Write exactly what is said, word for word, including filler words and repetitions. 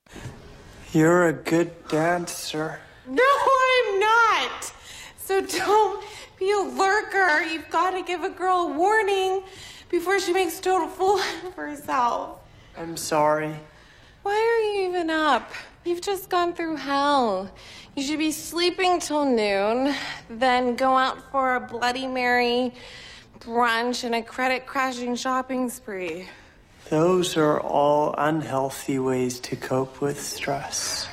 You're a good dancer. No, I'm not. So don't be a lurker. You've got to give a girl a warning before she makes a total fool of herself. I'm sorry. Why are you even up? You've just gone through hell. You should be sleeping till noon, then go out for a Bloody Mary, brunch, and a credit-crashing shopping spree. Those are all unhealthy ways to cope with stress.